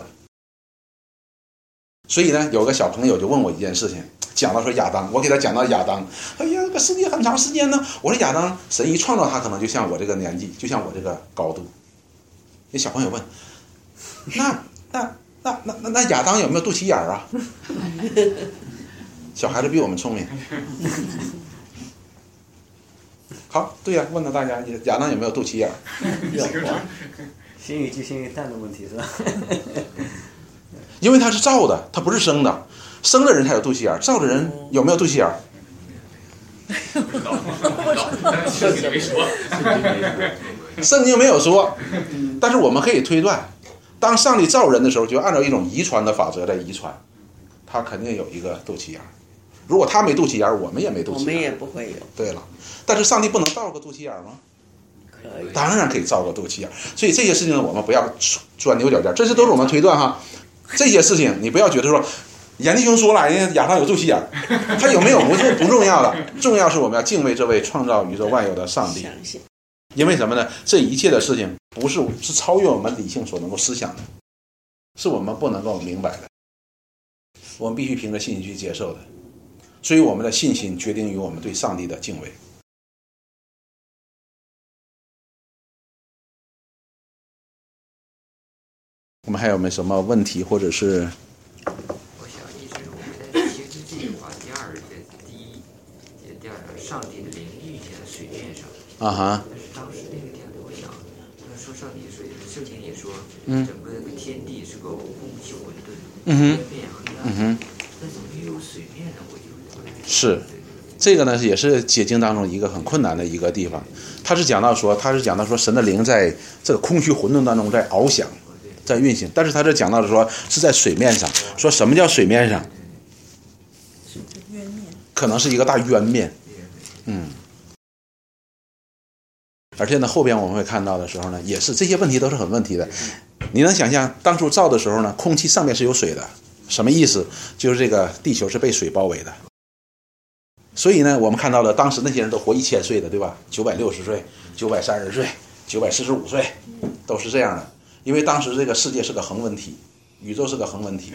所以呢，有个小朋友就问我一件事情，讲到说亚当，我给他讲到亚当，哎呀，这个世界很长时间呢。我说亚当，神一创造他，可能就像我这个年纪，就像我这个高度。那小朋友问，那亚当有没有肚脐眼啊？小孩子比我们聪明。好，对呀，问到大家，亚当有没有肚脐眼？ 有啊，先有鸡先有蛋的问题是吧？ 因为他是造的，他不是生的，生的人才有肚脐眼，造的人有没有肚脐眼？圣经没有说，但是我们可以推断，当上帝造人的时候，就按照一种遗传的法则来遗传，他肯定有一个肚脐眼。如果他没肚脐眼，我们也没肚脐眼， 我们也不会有。 对了，但是上帝不能造个肚脐眼吗？ 可以， 当然可以造个肚脐眼。所以这些事情呢，我们不要钻牛角尖，这些都是我们推断哈。这些事情你不要觉得说严弟兄说了亚当有肚脐眼，他有没有不重要的，重要是我们要敬畏这位创造宇宙万有的上帝。因为什么呢？这一切的事情是超越我们理性所能够思想的，是我们不能够明白的，我们必须凭着信心去接受的。所以我们的信心决定于我们对上帝的敬畏。我们还有没有什么问题，或者是？ 我想一直我们在其实这句话第二的第二上帝的灵遇见了水面上。 啊哈。 但是当时那个点我想，说上帝水，圣经也说，整个那个天地是个空气混沌，天变黑暗。但怎么又有水面上？我就是这个呢，也是解经当中一个很困难的一个地方。他是讲到说神的灵在这个空虚混沌当中在翱翔。在运行，但是他这讲到的说是在水面上，说什么叫水面上？可能是一个大渊面，而且呢，后边我们会看到的时候呢，也是这些问题都是很问题的。你能想象当初造的时候呢，空气上面是有水的，什么意思？就是这个地球是被水包围的。所以呢，我们看到了当时那些人都活1000岁的，对吧？960岁、930岁， 945岁，都是这样的。因为当时这个世界是个恒温体，宇宙是个恒温体，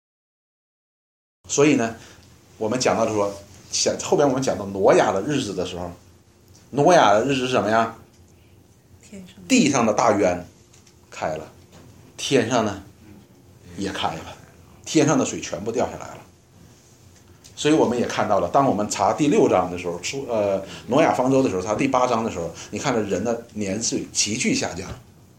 所以呢，我们讲到说，后边我们讲到挪亚的日子的时候，挪亚的日子是什么呀？地上的大渊开了，天上呢也开了，天上的水全部掉下来了。所以我们也看到了，当我们查第6章的时候，挪亚方舟的时候，查第8章的时候，你看着人的年岁急剧下降。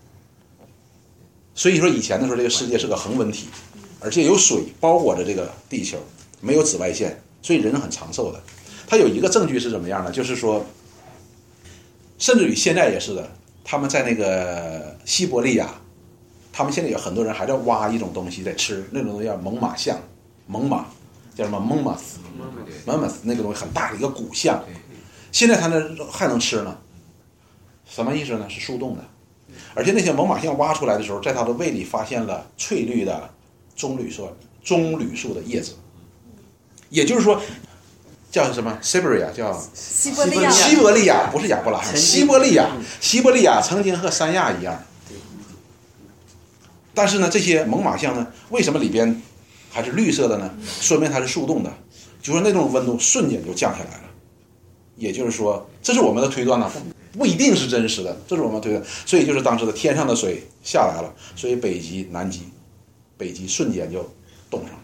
所以说以前的时候，这个世界是个恒温体，而且有水包裹着这个地球，没有紫外线，所以人是很长寿的。它有一个证据是怎么样呢？就是说，甚至于现在也是的，他们在那个西伯利亚，他们现在有很多人还在挖一种东西在吃，那种东西叫猛犸象，猛犸叫什么？mammoth，那个东西很大的一个骨象，现在它那还能吃呢。什么意思呢？是速冻的。而且那些猛犸象挖出来的时候，在它的胃里发现了翠绿的棕榈树的叶子，也就是说，叫什么 Siberia 叫西伯利亚不是亚伯拉罕，西伯利亚曾经和三亚一样。但是呢，这些猛犸象呢，为什么里边还是绿色的呢？说明它是速冻的，就是那种温度瞬间就降下来了。也就是说，这是我们的推断呢，不一定是真实的，这是我们推断。所以就是当时的天上的水下来了，所以北极、南极、北极瞬间就冻上了。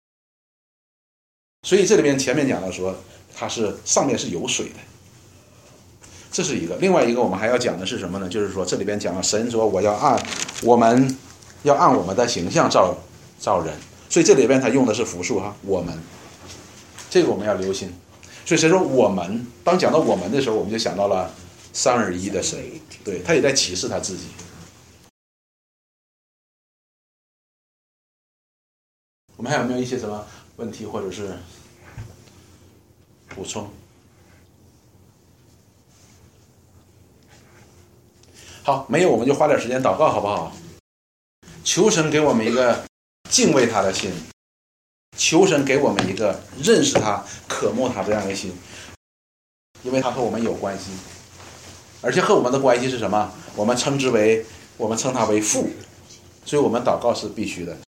所以这里边前面讲到说，它是上面是有水的，这是一个。另外一个我们还要讲的是什么呢？就是说这里边讲了神说我们要按我们的形象造人，所以这里边他用的是复数哈，我们，这个我们要留心。所以谁说我们？当讲到我们的时候，我们就想到了三而一的神，对，他也在启示他自己。我们还有没有一些什么问题或者是补充？好，没有我们就花点时间祷告好不好？求神给我们一个敬畏他的心，求神给我们一个认识他、渴慕他这样的心，因为他和我们有关系，而且和我们的关系是什么？我们称他为父，所以我们祷告是必须的。